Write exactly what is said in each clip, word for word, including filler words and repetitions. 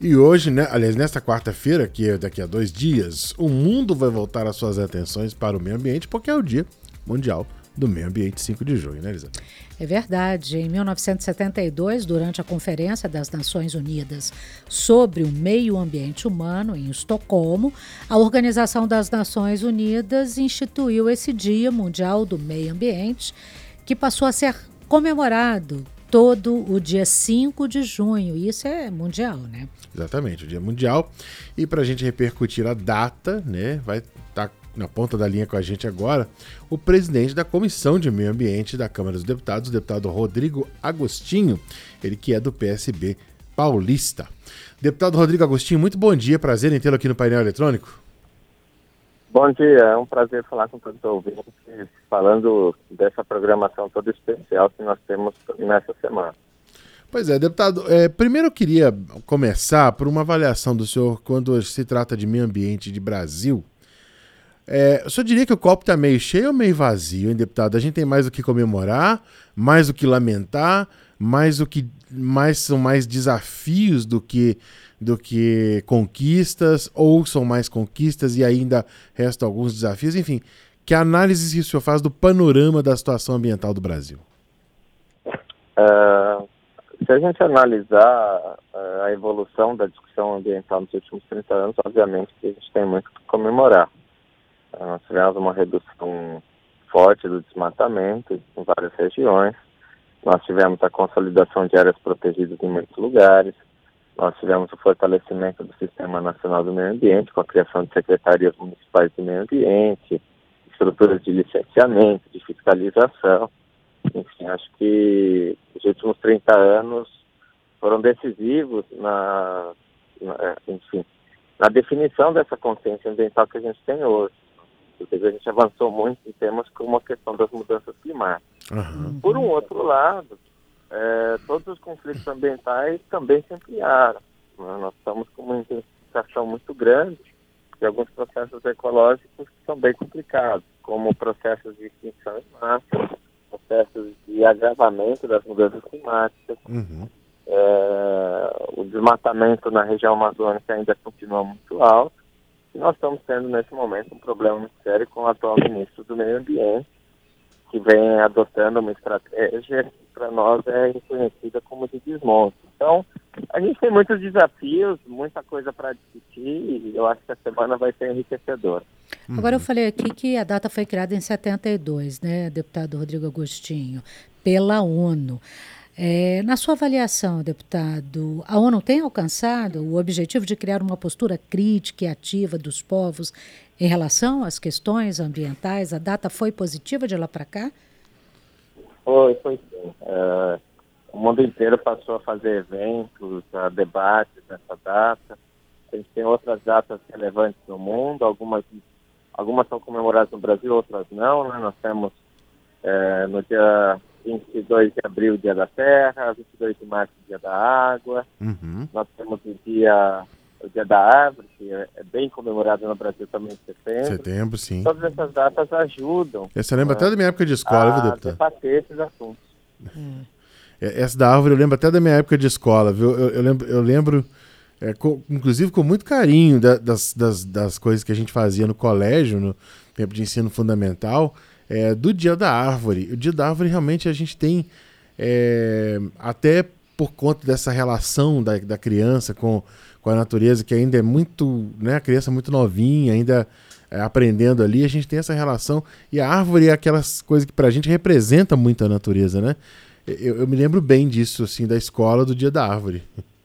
E hoje, né, aliás, nesta quarta-feira, que é daqui a dois dias, o mundo vai voltar as suas atenções para o meio ambiente, porque é o Dia Mundial do Meio Ambiente, cinco de junho, né, Elisa? É verdade. Em mil novecentos e setenta e dois, durante a Conferência das Nações Unidas sobre o Meio Ambiente Humano, em Estocolmo, a Organização das Nações Unidas instituiu esse Dia Mundial do Meio Ambiente, que passou a ser comemorado todo o dia cinco de junho. Isso é mundial, né? Exatamente, o Dia Mundial. E para a gente repercutir a data, né, vai estar na ponta da linha com a gente agora o presidente da Comissão de Meio Ambiente da Câmara dos Deputados, o deputado Rodrigo Agostinho, ele que é do P S B paulista. Deputado Rodrigo Agostinho, muito bom dia, prazer em tê-lo aqui no painel eletrônico. Bom dia, é um prazer falar com todos os ouvintes, falando dessa programação toda especial que nós temos nessa semana. Pois é, deputado, é, primeiro eu queria começar por uma avaliação do senhor quando se trata de meio ambiente de Brasil. É, o senhor diria que o copo está meio cheio ou meio vazio, hein, deputado? A gente tem mais o que comemorar, mais o que lamentar, mais o que mais são mais desafios do que, do que conquistas, ou são mais conquistas e ainda restam alguns desafios, enfim. Que análise o senhor faz do panorama da situação ambiental do Brasil? Uh, se a gente analisar uh, a evolução da discussão ambiental nos últimos trinta anos, obviamente que a gente tem muito que comemorar. Uh, nós tivemos uma redução forte do desmatamento em várias regiões, nós tivemos a consolidação de áreas protegidas em muitos lugares, nós tivemos o fortalecimento do Sistema Nacional do Meio Ambiente, com a criação de secretarias municipais de meio ambiente, estruturas de licenciamento, de fiscalização. Enfim, acho que os últimos trinta anos foram decisivos na, na, enfim, na definição dessa consciência ambiental que a gente tem hoje. Porque a gente avançou muito em temas como a questão das mudanças climáticas. Uhum. Por um outro lado, é, todos os conflitos ambientais também se ampliaram. Né? Nós estamos com uma intensificação muito grande de alguns processos ecológicos que são bem complicados, como processos de extinção em massa, processos de agravamento das mudanças climáticas. Uhum. É, o desmatamento na região amazônica ainda continua muito alto. E nós estamos tendo, nesse momento, um problema muito sério com o atual ministro do Meio Ambiente, que vem adotando uma estratégia que para nós é reconhecida como de desmonte. Então, a gente tem muitos desafios, muita coisa para discutir, e eu acho que a semana vai ser enriquecedora. Agora, eu falei aqui que a data foi criada em setenta e dois, né, deputado Rodrigo Agostinho, pela ONU. É, na sua avaliação, deputado, a ONU tem alcançado o objetivo de criar uma postura crítica e ativa dos povos em relação às questões ambientais? A data foi positiva de lá para cá? Foi, foi sim. É, o mundo inteiro passou a fazer eventos, a debates nessa data. A gente tem outras datas relevantes no mundo, algumas, algumas são comemoradas no Brasil, outras não, né? Nós temos é, no dia vinte e dois de abril, Dia da Terra, vinte e dois de março, Dia da Água. Uhum. Nós temos o dia, o dia da Árvore, que é, é bem comemorado no Brasil também em setembro. Setembro, sim. Todas essas datas ajudam. Essa lembra né, até da minha época de escola, viu, a deputado? debater esses assuntos. É, essa da árvore eu lembro até da minha época de escola, viu? Eu, eu lembro, eu lembro é, com, inclusive com muito carinho da, das, das, das coisas que a gente fazia no colégio, no tempo de ensino fundamental, é, do Dia da Árvore. O Dia da Árvore realmente a gente tem, é, até por conta dessa relação da, da criança com, com a natureza, que ainda é muito, né, a criança muito novinha, ainda é, aprendendo ali, a gente tem essa relação, e a árvore é aquelas coisas que pra gente representa muito a natureza, né? Eu, eu me lembro bem disso, assim, da escola, do Dia da Árvore.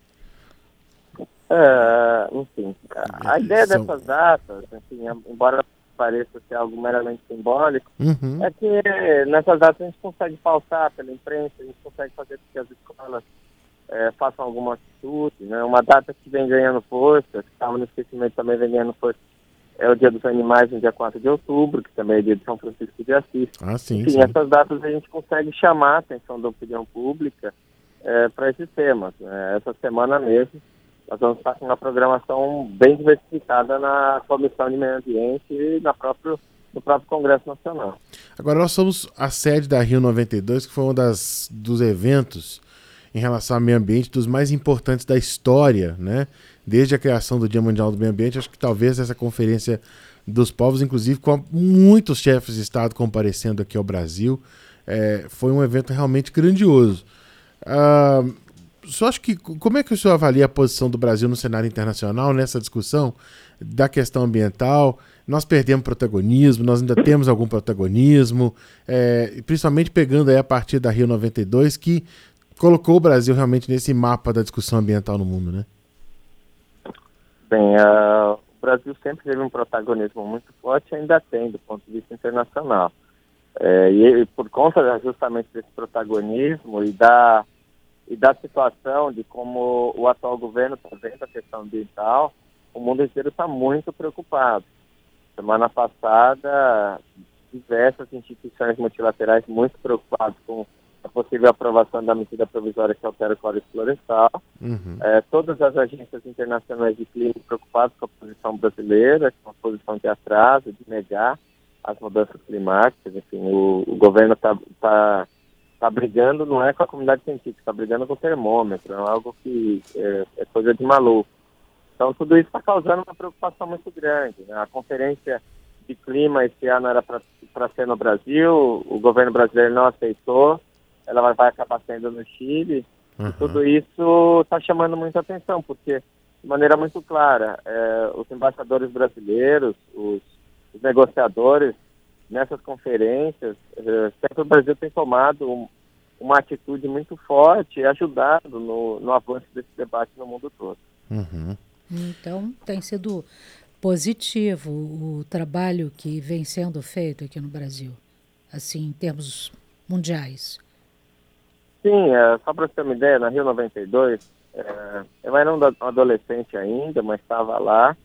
É, enfim, a, a ideia São... dessas datas, enfim, embora pareça ser algo meramente simbólico, uhum. é que nessas datas a gente consegue pautar pela imprensa, a gente consegue fazer com que as escolas é, façam alguma atitude, né? Uma data que vem ganhando força, que estava no esquecimento também vem ganhando força, é o Dia dos Animais, no dia quatro de outubro, que também é dia de São Francisco de Assis. Ah, sim, Enfim, sim. essas datas a gente consegue chamar a atenção da opinião pública é, para esses temas. Né? Essa semana mesmo, nós vamos estar com uma programação bem diversificada na Comissão de Meio Ambiente e na próprio, no próprio Congresso Nacional. Agora, nós somos a sede da Rio noventa e dois, que foi um das, dos eventos em relação ao meio ambiente, dos mais importantes da história, né? Desde a criação do Dia Mundial do Meio Ambiente. Acho que talvez essa conferência dos povos, inclusive com muitos chefes de Estado comparecendo aqui ao Brasil, é, foi um evento realmente grandioso. Ah, só acho que, como é que o senhor avalia a posição do Brasil no cenário internacional nessa discussão da questão ambiental? Nós perdemos protagonismo, nós ainda temos algum protagonismo, é, principalmente pegando aí a partir da Rio noventa e dois, que colocou o Brasil realmente nesse mapa da discussão ambiental no mundo, né? Bem, uh, o Brasil sempre teve um protagonismo muito forte e ainda tem, do ponto de vista internacional. É, e, e por conta justamente desse protagonismo e da, e da situação de como o atual governo está vendo a questão ambiental, o mundo inteiro está muito preocupado. Semana passada, diversas instituições multilaterais muito preocupadas com a possível aprovação da medida provisória que altera o Código Florestal. Uhum. É, todas as agências internacionais de clima preocupadas com a posição brasileira, com a posição de atraso, de negar as mudanças climáticas. Enfim, o, o governo está tá, tá brigando, não é com a comunidade científica, está brigando com o termômetro, é algo que é, é coisa de maluco. Então, tudo isso está causando uma preocupação muito grande, né? A conferência de clima esse ano era para ser no Brasil, o governo brasileiro não aceitou, ela vai, vai acabar sendo no Chile, uhum. E tudo isso está chamando muita atenção, porque, de maneira muito clara, é, os embaixadores brasileiros, os, os negociadores, nessas conferências, é, sempre o Brasil tem tomado um, uma atitude muito forte e ajudado no, no avanço desse debate no mundo todo. Uhum. Então, tem sido positivo o trabalho que vem sendo feito aqui no Brasil, assim, em termos mundiais. Sim, é, só para você ter uma ideia, na Rio noventa e dois, é, eu era um adolescente ainda, mas estava lá,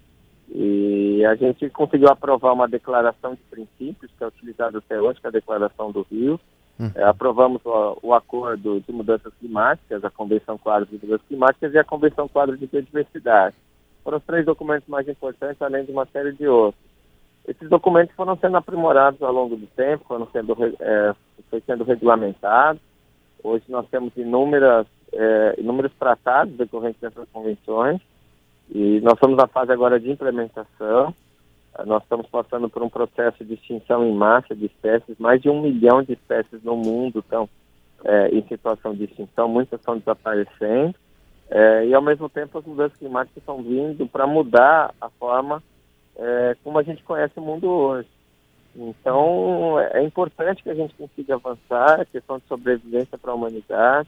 e a gente conseguiu aprovar uma declaração de princípios, que é utilizada até hoje, que é a Declaração do Rio. Uhum. É, aprovamos o, o Acordo de Mudanças Climáticas, a Convenção Quadro de Mudanças Climáticas e a Convenção Quadro de Biodiversidade. Foram os três documentos mais importantes, além de uma série de outros. Esses documentos foram sendo aprimorados ao longo do tempo, foram sendo, é, foi sendo regulamentados. Hoje nós temos inúmeras, é, inúmeros tratados decorrentes dessas convenções e nós estamos na fase agora de implementação. Nós estamos passando por um processo de extinção em massa de espécies, mais de um milhão de espécies no mundo estão é, em situação de extinção, muitas estão desaparecendo. É, e, ao mesmo tempo, as mudanças climáticas estão vindo para mudar a forma é, como a gente conhece o mundo hoje. Então, é importante que a gente consiga avançar, a questão de sobrevivência para a humanidade,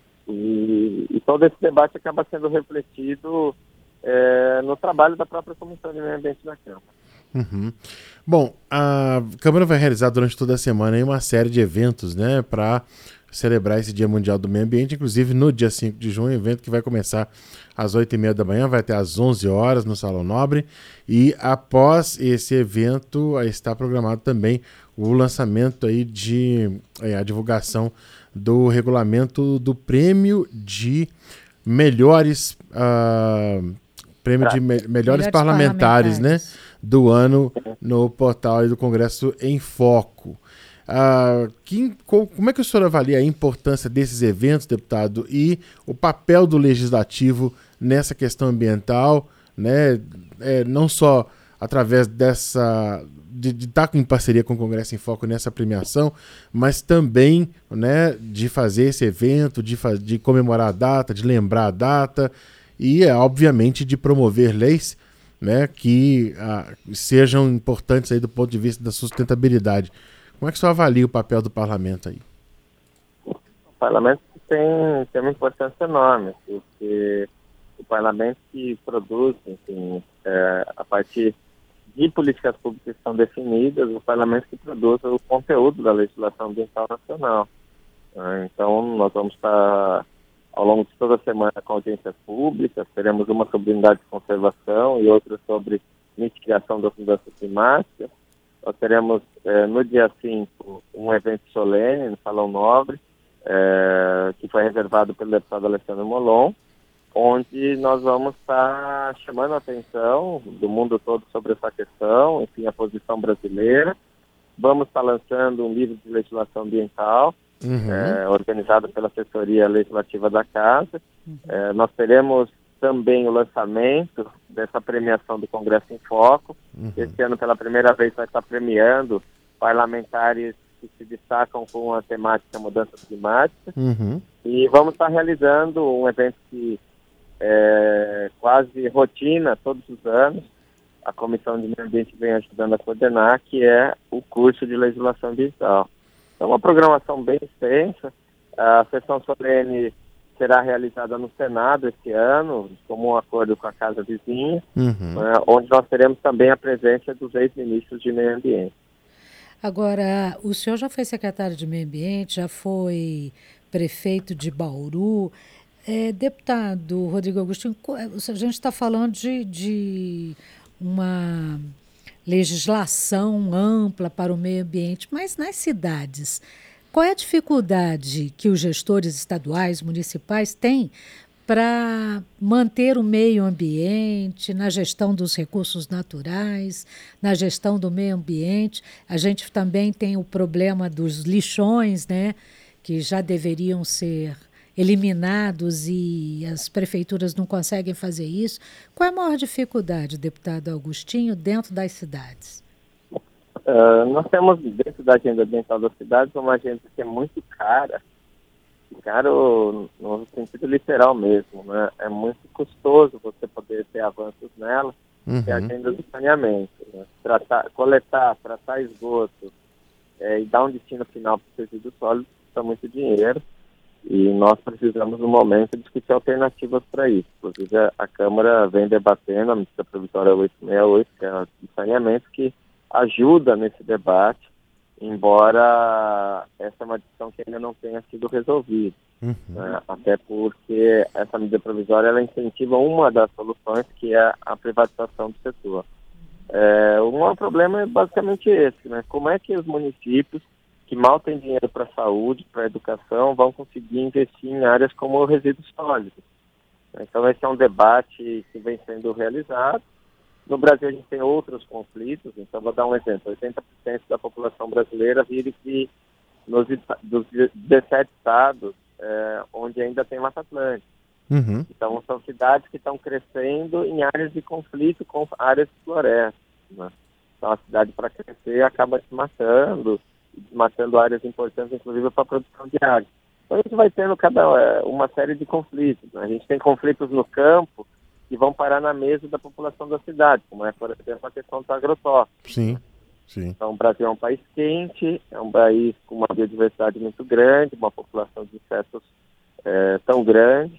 e, e todo esse debate acaba sendo refletido é, no trabalho da própria Comissão de Meio Ambiente da Câmara. Uhum. Bom, a Câmara vai realizar durante toda a semana aí uma série de eventos, né, para celebrar esse Dia Mundial do Meio Ambiente, inclusive no dia cinco de junho, evento que vai começar às oito e meia da manhã, vai até às onze horas no Salão Nobre, e após esse evento está programado também o lançamento aí de é, a divulgação do regulamento do prêmio de melhores uh, prêmio de me- melhores, melhores parlamentares, parlamentares, né, do ano no portal do Congresso em Foco. Uh, que, como é que o senhor avalia a importância desses eventos, deputado, e o papel do legislativo nessa questão ambiental, né, é, não só através dessa de, de estar em parceria com o Congresso em Foco nessa premiação, mas também, né, de fazer esse evento, de, de comemorar a data, de lembrar a data e, é, obviamente, de promover leis, né, que uh, sejam importantes aí do ponto de vista da sustentabilidade. Como é que o senhor avalia o papel do parlamento aí? O parlamento tem, tem uma importância enorme, porque o parlamento que produz, enfim, é, a partir de políticas públicas que são definidas, o parlamento que produz o conteúdo da legislação ambiental nacional. É, então, nós vamos estar, ao longo de toda a semana, com audiências públicas, teremos uma sobre unidade de conservação e outra sobre mitigação das mudanças climáticas. Nós teremos, eh, no dia cinco, um evento solene no Salão Nobre, eh, que foi reservado pelo deputado Alessandro Molon, onde nós vamos estar chamando a atenção do mundo todo sobre essa questão, enfim, a posição brasileira. Vamos estar lançando um livro de legislação ambiental, uhum. é, organizado pela assessoria legislativa da Casa. Uhum. É, nós teremos também o lançamento dessa premiação do Congresso em Foco. Uhum. Esse ano, pela primeira vez, vai estar premiando parlamentares que se destacam com a temática mudanças climáticas. Uhum. E vamos estar realizando um evento que é quase rotina todos os anos. A Comissão de Meio Ambiente vem ajudando a coordenar, que é o curso de legislação ambiental. É uma programação bem extensa. A sessão solene será realizada no Senado esse ano, como um acordo com a Casa Vizinha, uhum. né, onde nós teremos também a presença dos ex-ministros de Meio Ambiente. Agora, o senhor já foi secretário de Meio Ambiente, já foi prefeito de Bauru. É, deputado Rodrigo Agostinho, a gente está falando de... de uma legislação ampla para o meio ambiente, mas nas cidades, qual é a dificuldade que os gestores estaduais, municipais têm para manter o meio ambiente, na gestão dos recursos naturais, na gestão do meio ambiente? A gente também tem o problema dos lixões, né, que já deveriam ser eliminados e as prefeituras não conseguem fazer isso. Qual é a maior dificuldade, deputado Agostinho, dentro das cidades? Uh, nós temos dentro da agenda ambiental das cidades uma agenda que é muito cara, caro no sentido literal mesmo, né? É muito custoso você poder ter avanços nela, uhum. que é a agenda do saneamento, né? Tratar, coletar, tratar esgoto é, e dar um destino final para os resíduos sólidos custa muito dinheiro. E nós precisamos, no momento, discutir alternativas para isso. Inclusive, a, a Câmara vem debatendo a medida provisória oitocentos e sessenta e oito, que é a de saneamento, que ajuda nesse debate, embora essa é uma discussão que ainda não tenha sido resolvida. Uhum. Né? Até porque essa medida provisória ela incentiva uma das soluções, que é a privatização do setor. É, um problema é basicamente esse, né? Como é que os municípios que mal têm dinheiro para a saúde, para a educação, vão conseguir investir em áreas como resíduos sólidos? Então esse é um debate que vem sendo realizado. No Brasil a gente tem outros conflitos, então vou dar um exemplo. oitenta por cento da população brasileira vive que nos dos dezessete estados é, onde ainda tem Mata Atlântica. Uhum. Então são cidades que estão crescendo em áreas de conflito com áreas de floresta, né? Então a cidade, para crescer, acaba se matando, matando áreas importantes, inclusive para a produção de água. Então a gente vai tendo cada, uma série de conflitos, né? A gente tem conflitos no campo que vão parar na mesa da população da cidade, como é, por exemplo, a questão do agrotóxico. Sim, sim. Então o Brasil é um país quente, é um país com uma biodiversidade muito grande, uma população de insetos é, tão grande,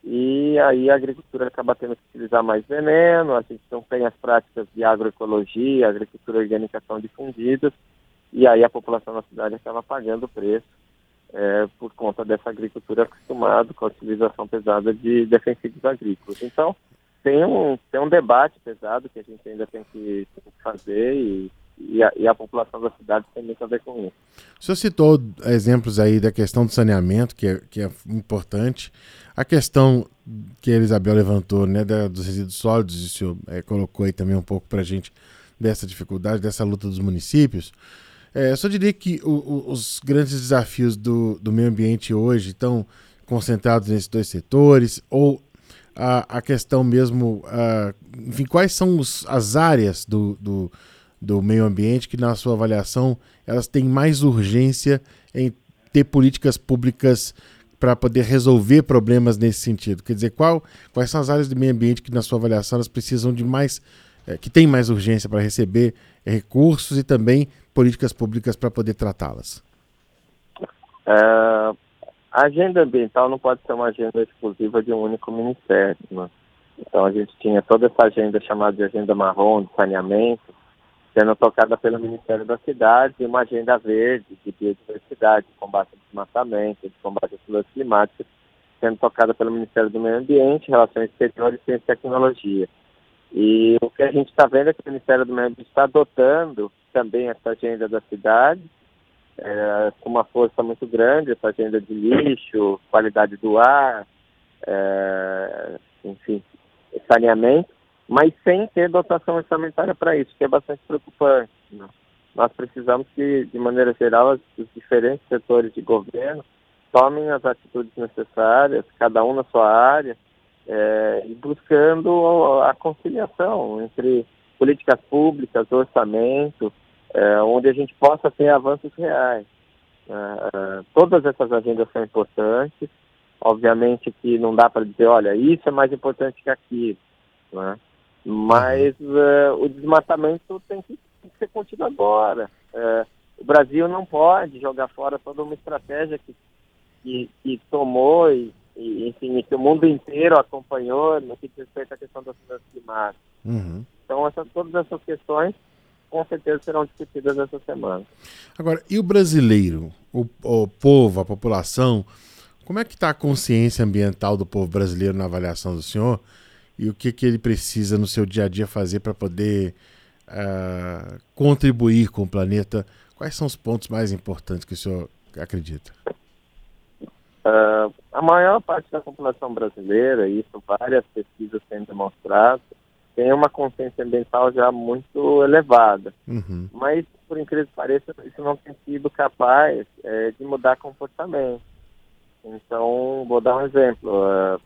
e aí a agricultura acaba tendo que utilizar mais veneno, a gente não tem as práticas de agroecologia, agricultura orgânica tão difundidas, e aí a população da cidade acaba pagando o preço é, por conta dessa agricultura acostumada com a utilização pesada de defensivos agrícolas. Então, tem um, tem um debate pesado que a gente ainda tem que, tem que fazer e, e, a, e a população da cidade tem muito a ver com isso. O senhor citou exemplos aí da questão do saneamento, que é, que é importante. A questão que a Elisabel levantou, né, da, dos resíduos sólidos, e o senhor é, colocou aí também um pouco para a gente dessa dificuldade, dessa luta dos municípios. É, eu só diria que o, o, os grandes desafios do, do meio ambiente hoje estão concentrados nesses dois setores, ou a, a questão mesmo, a, enfim, quais são os, as áreas do, do, do meio ambiente que, na sua avaliação, elas têm mais urgência em ter políticas públicas para poder resolver problemas nesse sentido? Quer dizer, qual, quais são as áreas do meio ambiente que, na sua avaliação, elas precisam de mais, é, que tem mais urgência para receber é, recursos e também políticas públicas para poder tratá-las? Uh, a agenda ambiental não pode ser uma agenda exclusiva de um único ministério, né? Então a gente tinha toda essa agenda chamada de agenda marrom, de saneamento, sendo tocada pelo Ministério da Cidade, e uma agenda verde, de biodiversidade, de combate ao desmatamento, de combate às mudanças climáticas, sendo tocada pelo Ministério do Meio Ambiente, Relações Exteriores e Ciência e Tecnologia. E o que a gente está vendo é que o Ministério do Meio Ambiente está adotando também essa agenda da cidade, é, com uma força muito grande, essa agenda de lixo, qualidade do ar, é, enfim, saneamento, mas sem ter dotação orçamentária para isso, que é bastante preocupante, né? nós precisamos que, de maneira geral, os diferentes setores de governo tomem as atitudes necessárias, cada um na sua área, é, e buscando a conciliação entre políticas públicas, orçamento, é, onde a gente possa ter avanços reais. É, todas essas agendas são importantes. Obviamente que não dá para dizer, olha, isso é mais importante que aquilo, né? Mas uh, o desmatamento tem que, tem que ser contido agora. Uh, o Brasil não pode jogar fora toda uma estratégia que, que, que tomou e, e, enfim, que o mundo inteiro acompanhou no que diz respeito à questão das mudanças climáticas. Uhum. Então, essas, todas essas questões, com certeza, serão discutidas essa semana. Agora, e o brasileiro, o, o povo, a população, como é que está a consciência ambiental do povo brasileiro na avaliação do senhor? E o que, que ele precisa no seu dia a dia fazer para poder uh, contribuir com o planeta? Quais são os pontos mais importantes que o senhor acredita? Uh, a maior parte da população brasileira, e isso várias pesquisas têm demonstrado, tem uma consciência ambiental já muito elevada. Uhum. Mas, por incrível que pareça, isso não tem sido capaz é, de mudar comportamento. Então, vou dar um exemplo. Uh,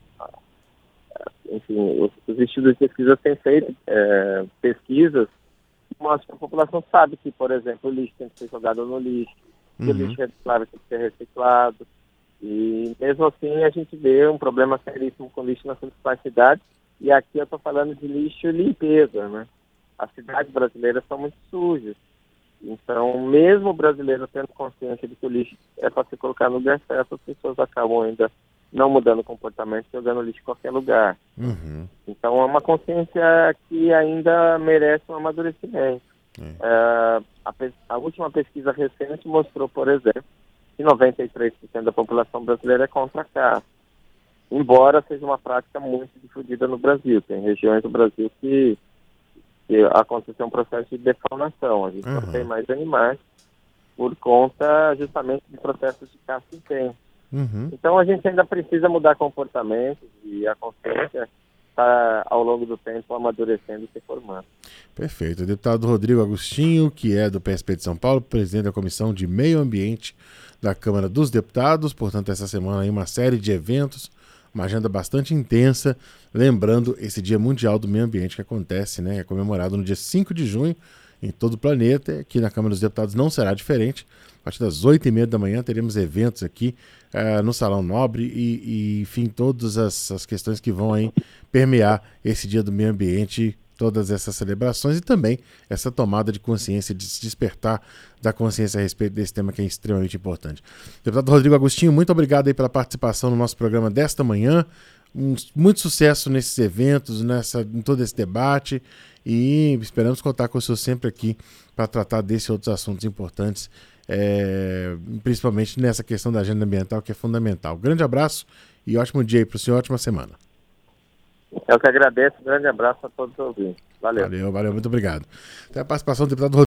enfim, os, os institutos de pesquisa têm feito é, pesquisas que mostram que a população sabe que, por exemplo, o lixo tem que ser jogado no lixo, uhum. que o lixo reciclável tem que ser reciclado. E, mesmo assim, a gente vê um problema seríssimo com lixo nas principais cidades. E aqui eu estou falando de lixo e limpeza, né? As cidades brasileiras são muito sujas. Então, mesmo o brasileiro tendo consciência de que o lixo é para se colocar no lugar certo, as pessoas acabam ainda não mudando o comportamento, jogando lixo em qualquer lugar. Uhum. Então, é uma consciência que ainda merece um amadurecimento. Uhum. É, a, a última pesquisa recente mostrou, por exemplo, que noventa e três por cento da população brasileira é contra a caça, embora seja uma prática muito difundida no Brasil. Tem regiões do Brasil que que aconteceu um processo de defaunação. A gente uhum. não tem mais animais por conta justamente de processos de caça intensa. Uhum. Então a gente ainda precisa mudar comportamentos e a consciência está ao longo do tempo amadurecendo e se formando. Perfeito. O deputado Rodrigo Agostinho, que é do P S P de São Paulo, presidente da Comissão de Meio Ambiente da Câmara dos Deputados. Portanto, essa semana aí uma série de eventos, uma agenda bastante intensa, lembrando esse Dia Mundial do Meio Ambiente que acontece, né, é comemorado no dia cinco de junho em todo o planeta. Aqui na Câmara dos Deputados não será diferente. A partir das oito e meia da manhã teremos eventos aqui uh, no Salão Nobre e, e enfim, todas as, as questões que vão aí permear esse Dia do Meio Ambiente, todas essas celebrações e também essa tomada de consciência, de se despertar da consciência a respeito desse tema que é extremamente importante. Deputado Rodrigo Agostinho, muito obrigado aí pela participação no nosso programa desta manhã. Um, muito sucesso nesses eventos, nessa, em todo esse debate e esperamos contar com o senhor sempre aqui para tratar desses outros assuntos importantes, é, principalmente nessa questão da agenda ambiental que é fundamental. Grande abraço e ótimo dia aí para o senhor, ótima semana. Eu que agradeço, um grande abraço a todos os ouvintes. Valeu. Valeu, valeu, muito obrigado. Até a participação do deputado